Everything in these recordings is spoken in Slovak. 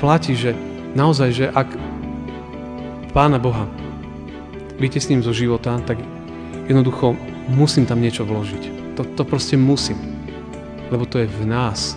platí, že naozaj, že ak Pána Boha vytesním zo života, tak jednoducho musím tam niečo vložiť. To proste musím, lebo to je v nás.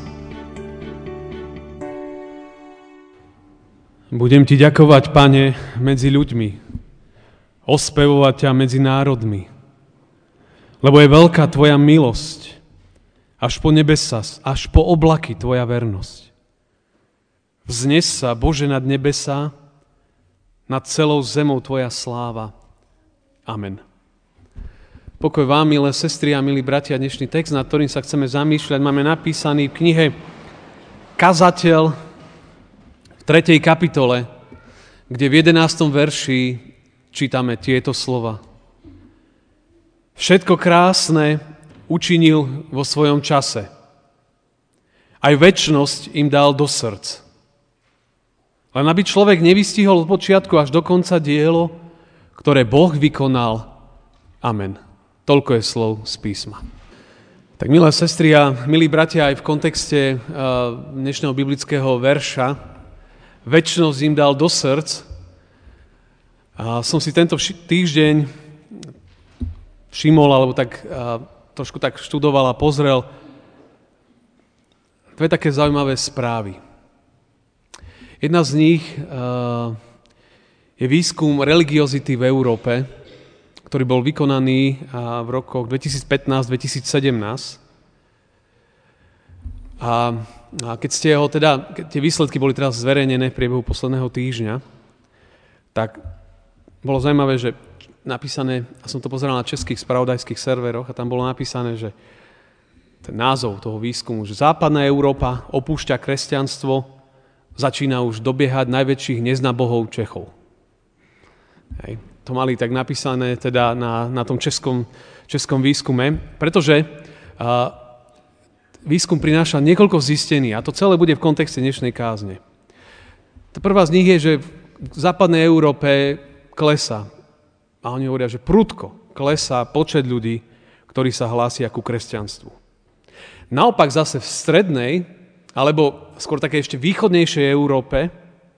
Budem ti ďakovať, Pane, medzi ľuďmi, ospevovať ťa medzi národmi, lebo je veľká tvoja milosť, až po nebesa, až po oblaky tvoja vernosť. Vznes sa, Bože, nad nebesá, nad celou zemou tvoja sláva. Amen. Pokoj vám, milé sestry a milí bratia, dnešný text, nad ktorým sa chceme zamýšľať, máme napísaný v knihe Kazateľ v 3. kapitole, kde v 11. verši čítame tieto slova. Všetko krásne učinil vo svojom čase. Aj večnosť im dal do srdc. Len aby človek nevystihol od počiatku až do konca dielo, ktoré Boh vykonal. Amen. Toľko je slov z písma. Tak milé sestry a milí bratia, aj v kontexte dnešného biblického verša večnosť im dal do srdc. A som si tento týždeň všimol, alebo tak trošku tak študoval a pozrel dve také zaujímavé správy. Jedna z nich je výskum religiozity v Európe, ktorý bol vykonaný v rokoch 2015-2017. A keď tie výsledky boli teraz zverejnené v priebehu posledného týždňa, tak bolo zaujímavé, že napísané, a som to pozeral na českých spravodajských serveroch, a tam bolo napísané, že ten názov toho výskumu, že západná Európa opúšťa kresťanstvo, začína už dobiehať najväčších neznabohov Čechov. Hej. To mali tak napísané teda na tom českom výskume, pretože výskum prináša niekoľko zistení a to celé bude v kontexte dnešnej kázne. Tá prvá z nich je, že v západnej Európe klesá, a oni hovoria, že prudko klesá počet ľudí, ktorí sa hlásia ku kresťanstvu. Naopak zase v strednej, alebo skôr také ešte východnejšej Európe,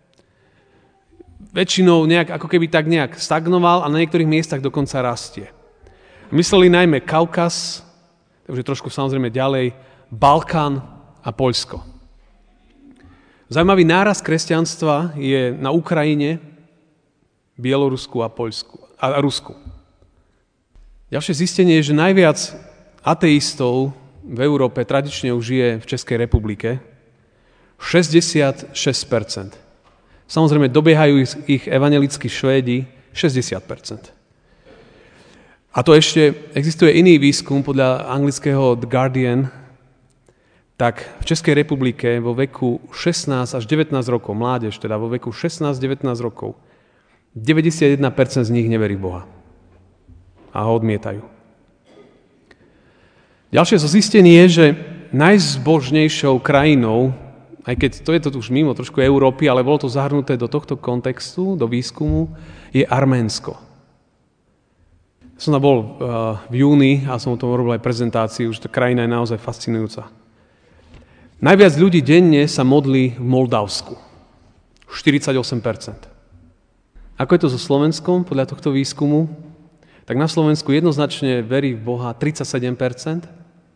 väčšinou ako keby tak nejak stagnoval a na niektorých miestach dokonca rastie. Mysleli najmä Kaukaz, takže trošku samozrejme ďalej, Balkán a Poľsko. Zaujímavý nárast kresťanstva je na Ukrajine, Bielorusku a Rusku. Ďalšie zistenie je, že najviac ateistov v Európe tradične už žije v Českej republike. 66%. Samozrejme, dobiehajú ich evanjelickí Švédi 60%. A to ešte existuje iný výskum podľa anglického The Guardian, tak v Českej republike vo veku 16 až 19 rokov, mládež teda vo veku 16-19 rokov, 91% z nich neverí v Boha a ho odmietajú. Ďalšie zo zistení je, že najzbožnejšou krajinou, aj keď to je to už mimo trošku Európy, ale bolo to zahrnuté do tohto kontextu, do výskumu, je Arménsko. Som tam bol v júni a som o tom robil aj prezentáciu, že tá krajina je naozaj fascinujúca. Najviac ľudí denne sa modlí v Moldavsku. 48%. Ako je to so Slovenskom podľa tohto výskumu? Tak na Slovensku jednoznačne verí v Boha 37%,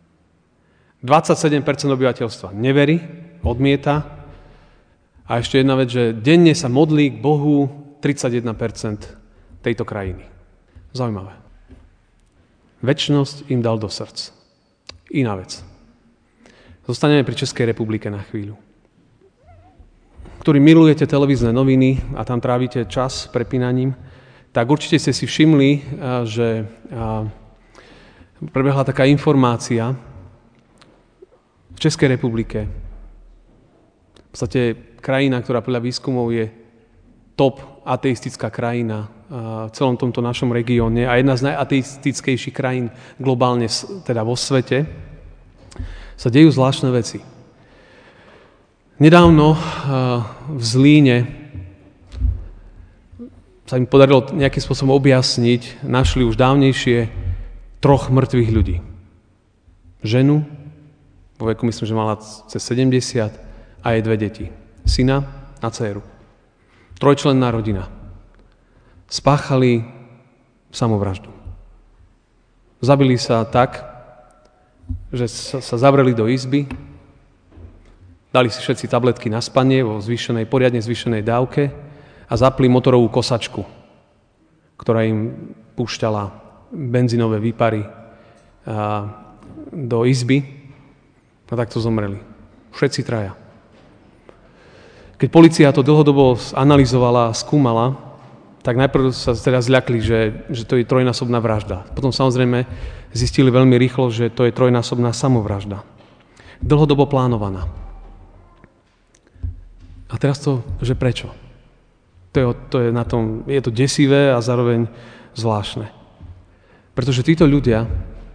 27% obyvateľstva neverí, odmieta. A ešte jedna vec, že denne sa modlí k Bohu 31% tejto krajiny. Zaujímavé. Večnosť im dal do srdc. Iná vec. Zostaneme pri Českej republike na chvíľu. Ktorí milujete televízne noviny a tam trávite čas prepínaním, tak určite ste si všimli, že prebehla taká informácia v Českej republike. V podstate krajina, ktorá podľa výskumov je top ateistická krajina v celom tomto našom regióne a jedna z najateistickejších krajín globálne, teda vo svete, sa dejú zvláštne veci. Nedávno v Zlíne sa im podarilo nejakým spôsobom objasniť, našli už dávnejšie 3 mŕtvych ľudí. Ženu, vo veku myslím, že mala cez 70 a jej 2 deti. Syna na dcéru. Trojčlenná rodina. Spáchali samovraždu. Zabili sa tak, že sa zavreli do izby, dali si všetci tabletky na spanie vo poriadne zvýšenej dávke a zapli motorovú kosačku, ktorá im púšťala benzínové výpary do izby a takto zomreli. Všetci traja. Keď polícia to dlhodobo analyzovala a skúmala, tak najprv sa teda zľakli, že to je trojnásobná vražda. Potom samozrejme zistili veľmi rýchlo, že to je trojnásobná samovražda. Dlhodobo plánovaná. A teraz že prečo? To je na tom, je to desivé a zároveň zvláštne. Pretože títo ľudia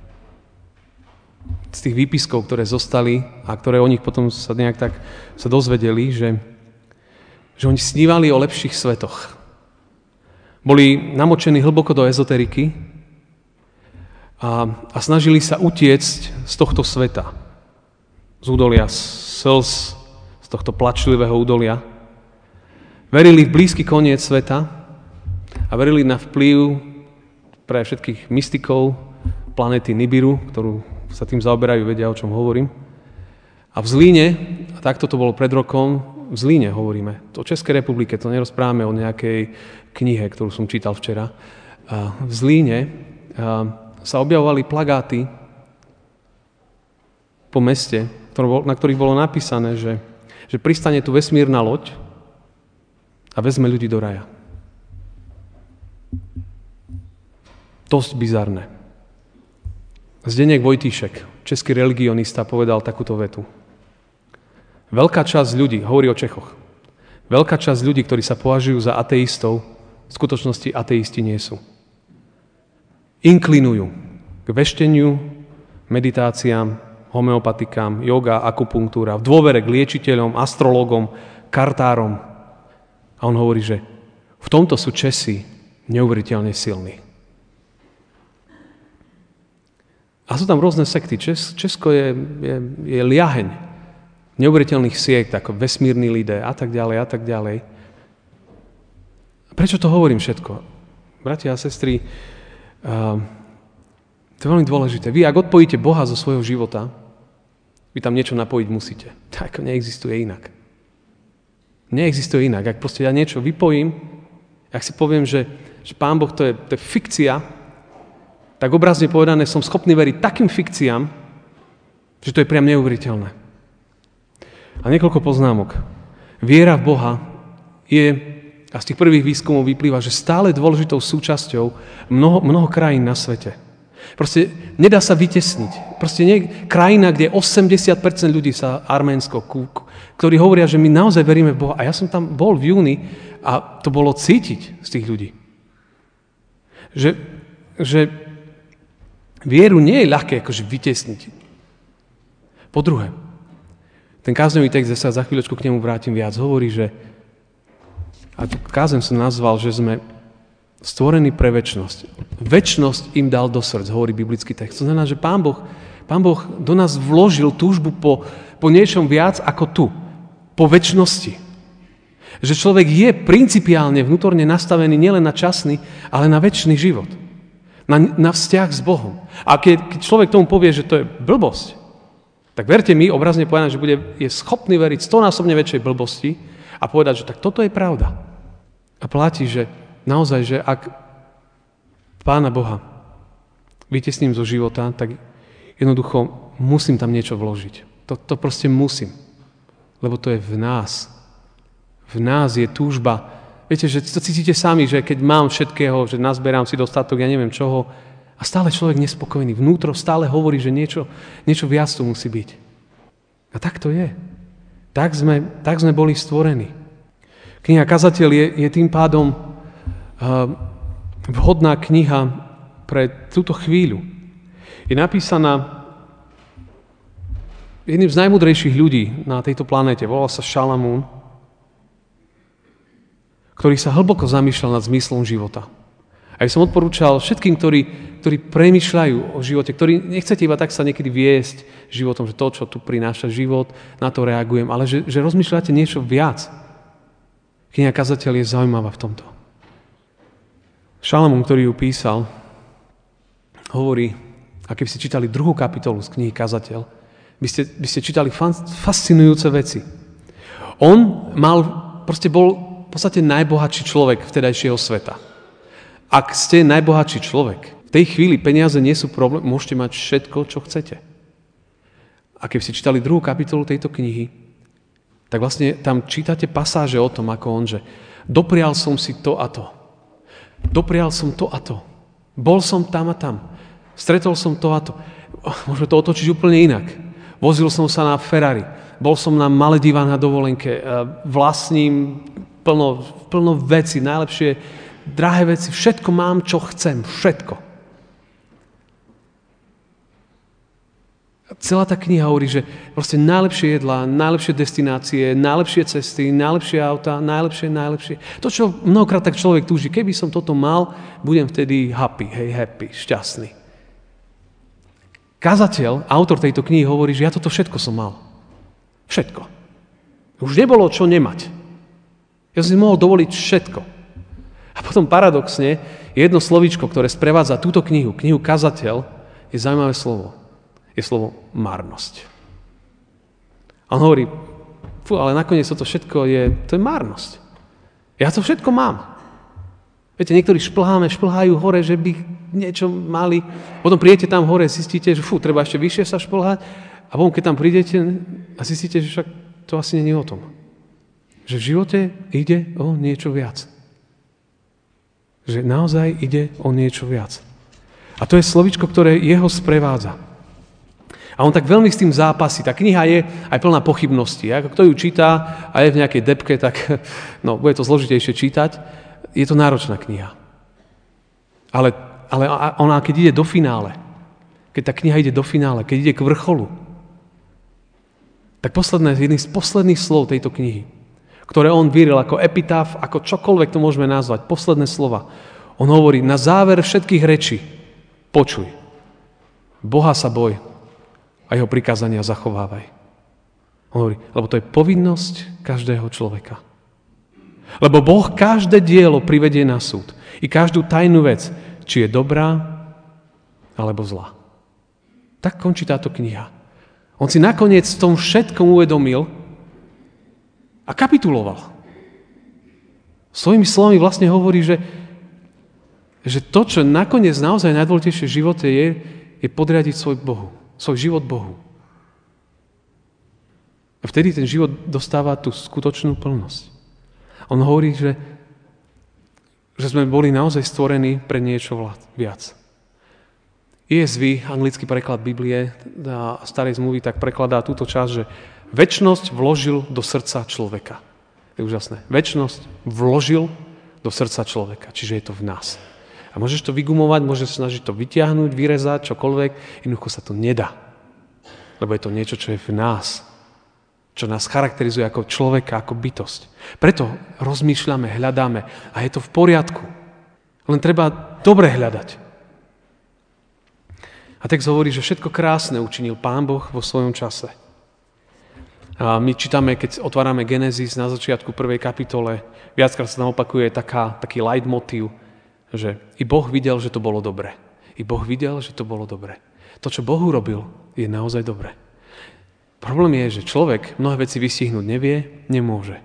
z tých výpiskov, ktoré zostali a ktoré o nich potom sa nejak tak sa dozvedeli, že oni snívali o lepších svetoch. Boli namočení hlboko do ezoteriky a snažili sa utiecť z tohto sveta. Z údolia slz, z tohto plačlivého údolia. Verili v blízky koniec sveta a verili na vplyv pre všetkých mystikov planéty Nibiru, ktorú sa tým zaoberajú, vedia, o čom hovorím. A v Zlíne, a takto to bolo pred rokom, v Zlíne hovoríme, o Českej republike, to nerozprávame o nejakej knihe, ktorú som čítal včera. V Zlíne sa objavovali plagáty po meste, na ktorých bolo napísané, že pristane tu vesmírna loď a vezme ľudí do raja. Dosť bizarné. Zdeněk Vojtíšek, český religionista, povedal takúto vetu. Veľká časť ľudí, hovorí o Čechoch, veľká časť ľudí, ktorí sa považujú za ateistov, v skutočnosti ateisti nie sú. Inklinujú k vešteniu, meditáciám, homeopatikám, yoga, akupunktúra, v dôvere k liečiteľom, astrologom, kartárom. A on hovorí, že v tomto sú Česi neuveriteľne silní. A sú tam rôzne sekty. Česko je liaheň neuveriteľných siekt, ako vesmírny lidé a tak ďalej a tak ďalej. Prečo to hovorím všetko? Bratia a sestry, to je veľmi dôležité. Vy, ak odpojíte Boha zo svojho života, vy tam niečo napojiť musíte. Tak neexistuje inak. Neexistuje inak. Ak proste ja niečo vypojím, ak si poviem, že Pán Boh to je fikcia, tak obrazne povedané som schopný veriť takým fikciám, že to je priam neuveriteľné. A niekoľko poznámok. Viera v Boha a z tých prvých výskumov vyplýva, že stále dôležitou súčasťou mnoho krajín na svete. Proste nedá sa vytesniť. Proste krajina, kde 80% ľudí sa Arménsko, ktorí hovoria, že my naozaj veríme v Boha. A ja som tam bol v júni a to bolo cítiť z tých ľudí. Že vieru nie je ľahké akože vytesniť. Po druhé, ten kázňový text, sa za chvíľočku k nemu vrátim viac, hovorí, že a tu kázem som nazval, že sme stvorení pre večnosť. Večnosť im dal do srdc, hovorí biblický text. To znamená, že Pán Boh do nás vložil túžbu po niečom viac ako tu. Po večnosti. Že človek je principiálne vnútorne nastavený nielen na časný, ale na večný život. Na vzťah s Bohom. A keď človek tomu povie, že to je blbosť, tak verte mi, obrazne povedané, že je schopný veriť 100-násobne väčšej blbosti a povedať, že tak toto je pravda. A platí, že naozaj, že ak Pána Boha vytesním zo života, tak jednoducho musím tam niečo vložiť. To proste musím. Lebo to je v nás. V nás je túžba. Viete, že to cítite sami, že keď mám všetkého, že nazberám si dostatok, ja neviem čoho, a stále človek nespokojný. Vnútro stále hovorí, že niečo viac tu musí byť. A tak to je. Tak sme boli stvorení. Kniha Kazateľ je tým pádom vhodná kniha pre túto chvíľu. Je napísaná jedným z najmudrejších ľudí na tejto planéte. Volal sa Šalamún, ktorý sa hlboko zamýšľal nad zmyslom života. A ja som odporúčal všetkým, ktorí premýšľajú o živote, ktorí nechcete iba tak sa niekedy viesť životom, že to, čo tu prináša život, na to reagujem, ale že rozmýšľate niečo viac. Kniha Kazateľ je zaujímavá v tomto. Šalamún, ktorý ju písal, hovorí, a keby ste čítali 2. kapitolu z knihy Kazateľ, by ste čítali fascinujúce veci. On bol v podstate najbohatší človek vtedajšieho sveta. Ak ste najbohatší človek, v tej chvíli peniaze nie sú problém, môžete mať všetko, čo chcete. A keby ste čítali 2. kapitolu tejto knihy, tak vlastne tam čítate pasáže o tom, ako on, že doprial som si to a to. Doprial som to a to. Bol som tam a tam. Stretol som to a to. Môžeme to otočiť úplne inak. Vozil som sa na Ferrari. Bol som na Maledivách na dovolenke. Vlastním plno veci, najlepšie, drahé veci. Všetko mám, čo chcem. Všetko. Celá tá kniha hovorí, že proste najlepšie jedlá, najlepšie destinácie, najlepšie cesty, najlepšie auta, najlepšie. To, čo mnohokrát tak človek túži, keby som toto mal, budem vtedy happy, šťastný. Kazateľ, autor tejto knihy hovorí, že ja toto všetko som mal. Všetko. Už nebolo čo nemať. Ja som si mohol dovoliť všetko. A potom paradoxne, jedno slovíčko, ktoré sprevádza túto knihu Kazateľ, je zaujímavé slovo. Je slovo marnosť. A on hovorí, ale nakoniec toto všetko to je marnosť. Ja to všetko mám. Viete, niektorí šplhajú hore, že by niečo mali. Potom prídete tam hore, zistíte, že treba ešte vyššie sa šplhať. A potom, keď tam prídete a zistíte, že však to asi nie je o tom. Že v živote ide o niečo viac. Že naozaj ide o niečo viac. A to je slovíčko, ktoré jeho sprevádza. A on tak veľmi s tým zápasí. Tá kniha je aj plná pochybností. Ako kto ju čítá a je v nejakej debke, tak bude to zložitejšie čítať. Je to náročná kniha. Ale ona, keď ide do finále, keď tá kniha ide do finále, keď ide k vrcholu, tak jedný z posledných slov tejto knihy, ktoré on vyril ako epitaf, ako čokoľvek to môžeme nazvať, posledné slova. On hovorí, na záver všetkých rečí, počuj, Boha sa boj, a jeho prikázania zachovávaj. On hovorí, lebo to je povinnosť každého človeka. Lebo Boh každé dielo privedie na súd. I každú tajnú vec, či je dobrá, alebo zlá. Tak končí táto kniha. On si nakoniec v tom všetkom uvedomil a kapituloval. Svojimi slovami vlastne hovorí, že to, čo nakoniec naozaj najdôležitejšie v živote je podriadiť svoj život Bohu. A vtedy ten život dostáva tú skutočnú plnosť. On hovorí, že sme boli naozaj stvorení pre niečo viac. ESV, anglický preklad Biblie a starej zmluvy, tak prekladá túto časť, že večnosť vložil do srdca človeka. To je úžasné. Večnosť vložil do srdca človeka, čiže je to v nás. A môžeš to vygumovať, môžeš snažiť to vytiahnuť, vyrezať, čokoľvek, jednoducho sa to nedá. Lebo je to niečo, čo je v nás. Čo nás charakterizuje ako človeka, ako bytosť. Preto rozmýšľame, hľadáme a je to v poriadku. Len treba dobre hľadať. A text hovorí, že všetko krásne učinil Pán Boh vo svojom čase. A my čítame, keď otvárame Genesis na začiatku 1. kapitole, viackrát sa tam opakuje taký leitmotív, že i Boh videl, že to bolo dobre. I Boh videl, že to bolo dobre. To, čo Boh urobil, je naozaj dobre. Problém je, že človek mnohé veci vystihnúť nevie, nemôže.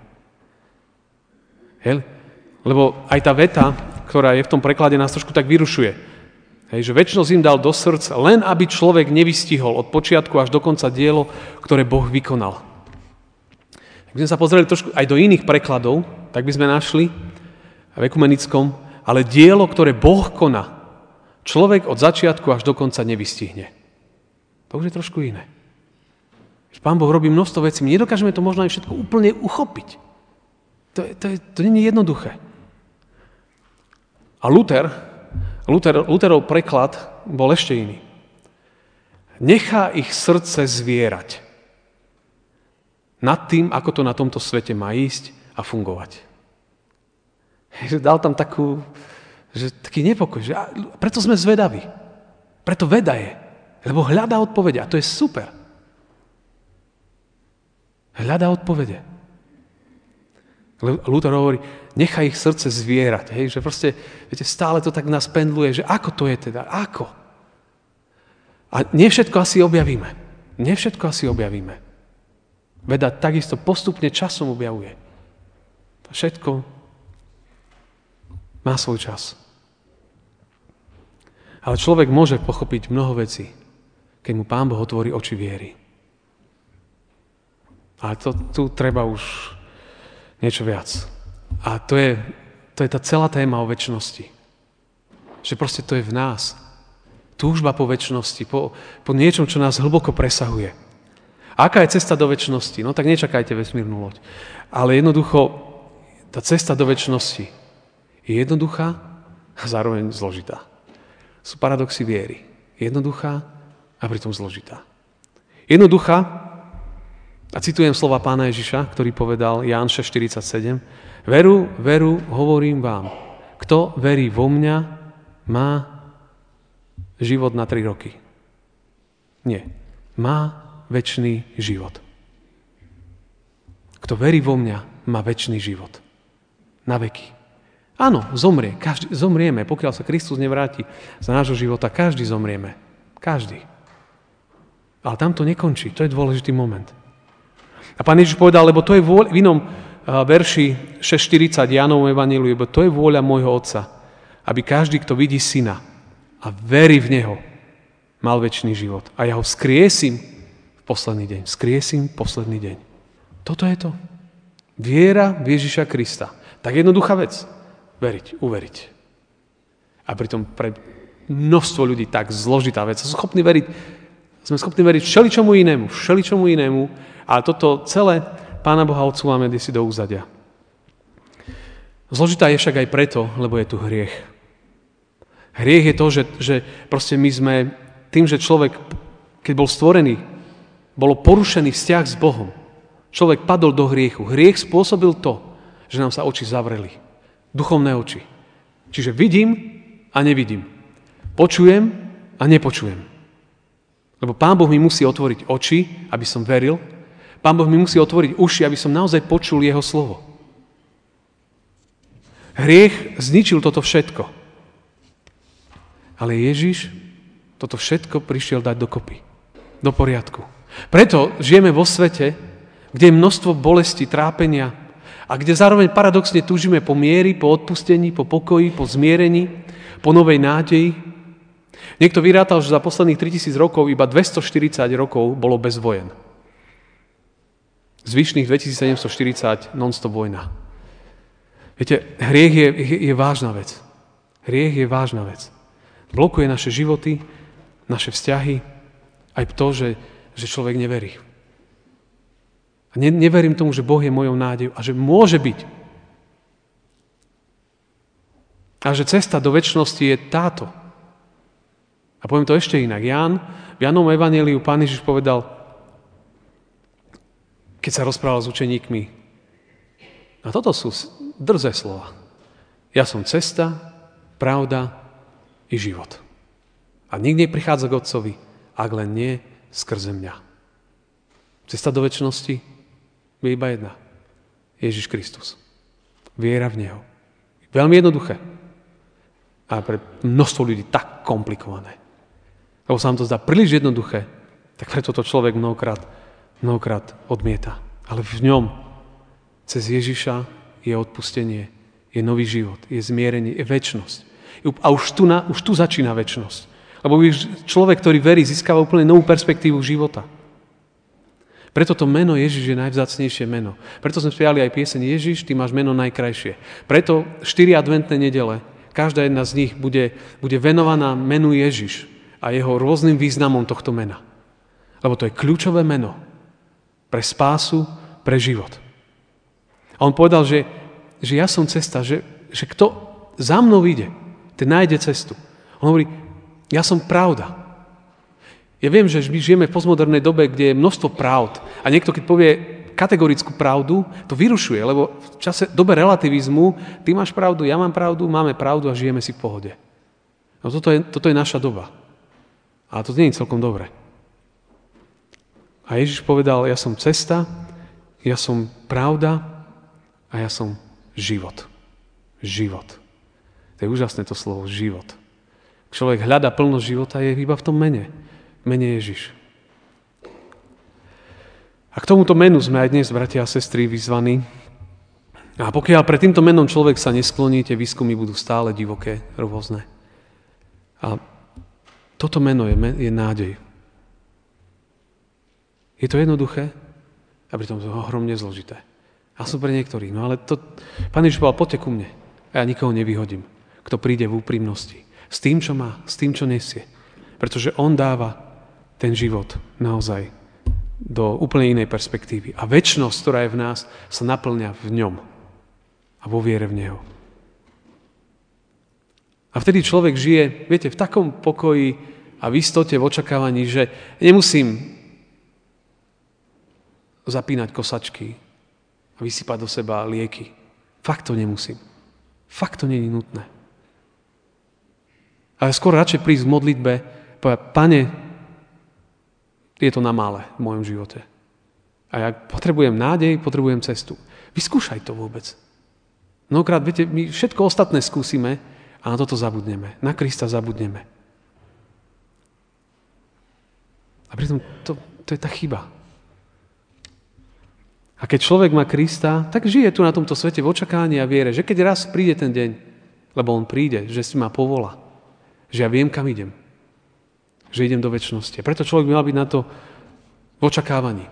Lebo aj tá veta, ktorá je v tom preklade, nás trošku tak vyrušuje. Že večnosť im dal do srdca, len aby človek nevystihol od počiatku až do konca dielo, ktoré Boh vykonal. Ak by sme sa pozreli trošku aj do iných prekladov, tak by sme našli v ekumenickom, ale dielo, ktoré Boh koná, človek od začiatku až do konca nevystihne. To už je trošku iné. Pán Boh robí množstvo vecí, my nedokážeme to možno aj všetko úplne uchopiť. To nie je jednoduché. A Lutherov preklad bol ešte iný. Nechá ich srdce zvierať nad tým, ako to na tomto svete má ísť a fungovať. Dal tam taký nepokoj, že preto sme zvedaví. Preto veda je, lebo hľadá odpovede a to je super. Hľadá odpovede. Luther hovorí, nechaj ich srdce zvierať. Hej? Že proste, viete, stále to tak nás pendluje, že ako to je teda, ako? A nie všetko asi objavíme. Nie všetko asi objavíme. Veda takisto postupne časom objavuje. Všetko má svoj čas. Ale človek môže pochopiť mnoho vecí, keď mu Pán Boh otvorí oči viery. Ale tu treba už niečo viac. A to je tá celá téma o večnosti. Že proste to je v nás. Túžba po večnosti, po niečom, čo nás hlboko presahuje. A aká je cesta do večnosti? No tak nečakajte vesmírnu loď. Ale jednoducho, tá cesta do večnosti je jednoduchá a zároveň zložitá. Sú paradoxy viery. Jednoduchá a pritom zložitá. Jednoduchá, a citujem slova Pána Ježiša, ktorý povedal Ján 6,47, veru, veru, hovorím vám, kto verí vo mňa, má život na 3 roky. Nie. Má večný život. Kto verí vo mňa, má večný život. Na veky. Áno, zomrie. Zomrieme. Pokiaľ sa Kristus nevráti za nášho života, každý zomrieme. Každý. Ale tam to nekončí. To je dôležitý moment. A Pán Ježiš povedal, lebo to je v inom verši 6.40 Jánovom evanjeliu, lebo to je vôľa môjho Otca, aby každý, kto vidí Syna a verí v Neho, mal večný život. A ja ho vzkriesím v posledný deň. Vzkriesím posledný deň. Toto je to. Viera v Ježiša Krista. Tak jednoduchá vec. Veriť, uveriť. A pritom pre množstvo ľudí tak zložitá vec. Sme schopní veriť všeličomu inému, ale toto celé Pána Boha odsúvame si do úzadia. Zložitá je však aj preto, lebo je tu hriech. Hriech je to, že proste my sme tým, že človek, keď bol stvorený, bolo porušený vzťah s Bohom. Človek padol do hriechu. Hriech spôsobil to, že nám sa oči zavreli. Duchovné oči. Čiže vidím a nevidím. Počujem a nepočujem. Lebo Pán Boh mi musí otvoriť oči, aby som veril. Pán Boh mi musí otvoriť uši, aby som naozaj počul jeho slovo. Hriech zničil toto všetko. Ale Ježiš toto všetko prišiel dať dokopy. Do poriadku. Preto žijeme vo svete, kde je množstvo bolesti, trápenia a kde zároveň paradoxne túžime po miery, po odpustení, po pokoji, po zmierení, po novej nádeji. Niekto vyrátal, že za posledných 3000 rokov iba 240 rokov bolo bez vojen. Zvyšných 2740 non-stop vojna. Viete, hriech je vážna vec. Hriech je vážna vec. Blokuje naše životy, naše vzťahy, aj to, že človek neverí. A neverím tomu, že Boh je mojou nádejou a že môže byť. A že cesta do večnosti je táto. A poviem to ešte inak. V Jánovom evanjeliu Pán Ježiš povedal, keď sa rozprával s učeníkmi, a toto sú drzé slova. Ja som cesta, pravda i život. A nikto neprichádza k Otcovi, ak len nie skrze mňa. Cesta do večnosti je iba jedna. Ježiš Kristus. Viera v Neho. Veľmi jednoduché. A pre množstvo ľudí tak komplikované. Lebo sa vám to zdá príliš jednoduché, tak preto to človek mnohokrát odmieta. Ale v ňom, cez Ježiša, je odpustenie, je nový život, je zmierenie, je večnosť. A už tu začína večnosť. Lebo človek, ktorý verí, získava úplne novú perspektívu života. Preto to meno Ježiš je najvzácnejšie meno. Preto sme spievali aj pieseň Ježiš, ty máš meno najkrajšie. Preto 4 adventné nedele, každá jedna z nich bude venovaná menu Ježiš a jeho rôznym významom tohto mena. Lebo to je kľúčové meno pre spásu, pre život. A on povedal, že ja som cesta, že kto za mnou ide, ten nájde cestu. On hovorí, ja som pravda. Ja viem, že my žijeme v postmodernej dobe, kde je množstvo pravd. A niekto, keď povie kategorickú pravdu, to vyrušuje, lebo v dobe relativizmu ty máš pravdu, ja mám pravdu, máme pravdu a žijeme si v pohode. No toto je naša doba. Ale to nie je celkom dobre. A Ježiš povedal, ja som cesta, ja som pravda a a ja som život. Život. To je úžasné to slovo, život. Človek hľadá plnosť života je iba v tom mene. Mene Ježiš. A k tomuto menu sme aj dnes, bratia a sestry, vyzvaní. A pokiaľ pred týmto menom človek sa neskloní, tie výskumy budú stále divoké, rôzne. A toto meno je nádej. Je to jednoduché a pritom to ohromne zložité. A sú pre niektorých. No ale to, Pán Ježiš povedal, poďte ku mne. A ja nikoho nevyhodím, kto príde v úprimnosti. S tým, čo má, s tým, čo nesie. Pretože on dáva ten život naozaj do úplne inej perspektívy. A večnosť, ktorá je v nás, sa naplňa v ňom. A vo viere v Neho. A vtedy človek žije, viete, v takom pokoji a v istote, v očakávaní, že nemusím zapínať kosačky a vysypať do seba lieky. Fakt to nemusím. Fakt to nie je nutné. Ale skôr radšej prísť v modlitbe, povedať, Pane, je to na mále v mojom živote. A ja potrebujem nádej, potrebujem cestu. Vyskúšaj to vôbec. Mnohokrát, viete, my všetko ostatné skúsime a na toto zabudneme. Na Krista zabudneme. A pritom to je tá chyba. A keď človek má Krista, tak žije tu na tomto svete v očakávaní a viere, že keď raz príde ten deň, lebo on príde, že si ma povolá, že ja viem, kam idem. Že idem do večnosti. Preto človek by mal byť na to v očakávaní.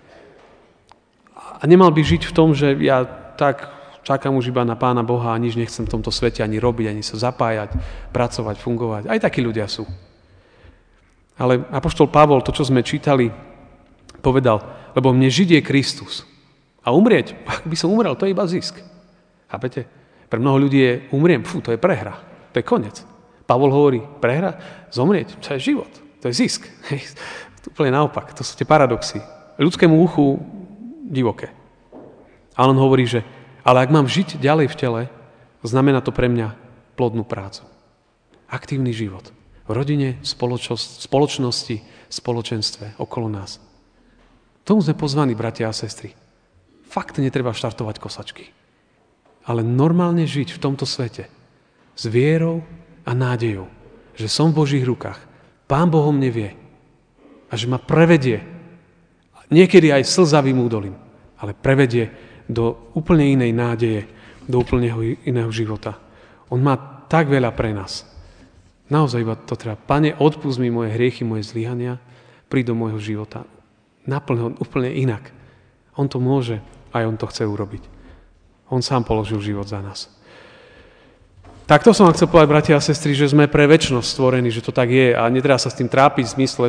A nemal by žiť v tom, že ja tak čakám už iba na Pána Boha a nič nechcem v tomto svete ani robiť, ani sa zapájať, pracovať, fungovať. Aj takí ľudia sú. Ale apoštol Pavol, to, čo sme čítali, povedal, lebo mne žiť je Kristus. A umrieť, ak by som umrel, to je iba zisk. Chápete? Pre mnoho ľudí je umriem, to je prehra, to je koniec. Pavol hovorí, prehra, zomrieť, to je život, to je zisk. To úplne naopak, to sú tie paradoxy. Ľudskému uchu divoké. Ale on hovorí, že ale ak mám žiť ďalej v tele, znamená to pre mňa plodnú prácu. Aktívny život. V rodine, spoločnosti, spoločenstve okolo nás. Tomu sme pozvaní, bratia a sestry. Fakt netreba štartovať kosačky. Ale normálne žiť v tomto svete. S vierou a nádejou. Že som v Božích rukách. Pán Boh o mne vie. A že ma prevedie. Niekedy aj slzavým údolím. Ale prevedie do úplne inej nádeje. Do úplne iného života. On má tak veľa pre nás. Naozaj iba to treba. Pane, odpusť mi moje hriechy, moje zlyhania. Príď do môjho života. Naplň ho úplne inak. On to môže, aj on to chce urobiť. On sám položil život za nás. Tak to som vám chcel povedať, bratia a sestry, že sme pre večnosť stvorení, že to tak je a netreba sa s tým trápiť v zmysle,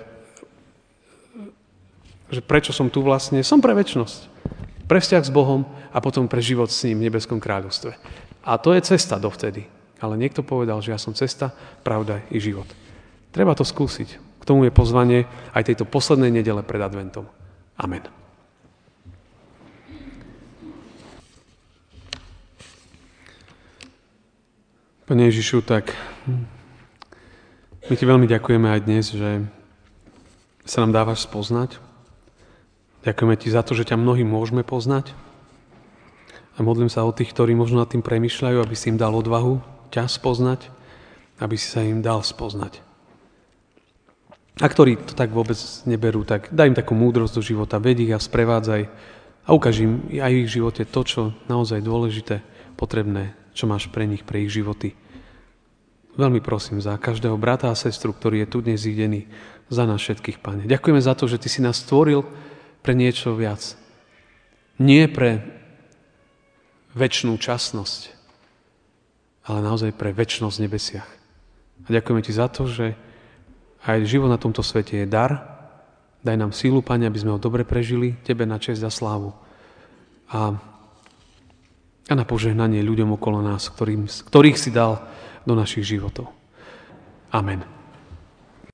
že prečo som tu vlastne. Som pre večnosť. Pre vzťah s Bohom a potom pre život s ním v nebeskom kráľovstve. A to je cesta dovtedy. Ale niekto povedal, že ja som cesta, pravda i život. Treba to skúsiť. K tomu je pozvanie aj tejto poslednej nedele pred adventom. Amen. Pane Ježišu, tak my ti veľmi ďakujeme aj dnes, že sa nám dávaš spoznať. Ďakujeme ti za to, že ťa mnohí môžeme poznať. A modlím sa o tých, ktorí možno nad tým premýšľajú, aby si im dal odvahu ťa spoznať, aby si sa im dal spoznať. A ktorí to tak vôbec neberú, tak daj im takú múdrosť do života, ved ich a sprevádzaj a ukáž im aj v ich živote to, čo naozaj dôležité, potrebné, čo máš pre nich, pre ich životy. Veľmi prosím za každého brata a sestru, ktorý je tu dnes zidený, za nás všetkých, Pane. Ďakujeme za to, že Ty si nás stvoril pre niečo viac. Nie pre večnú časnosť, ale naozaj pre večnosť v nebesiach. A ďakujeme Ti za to, že aj život na tomto svete je dar. Daj nám sílu, Pane, aby sme ho dobre prežili, Tebe na česť a slávu. A na požehnanie ľuďom okolo nás, ktorých si dal do našich životov. Amen.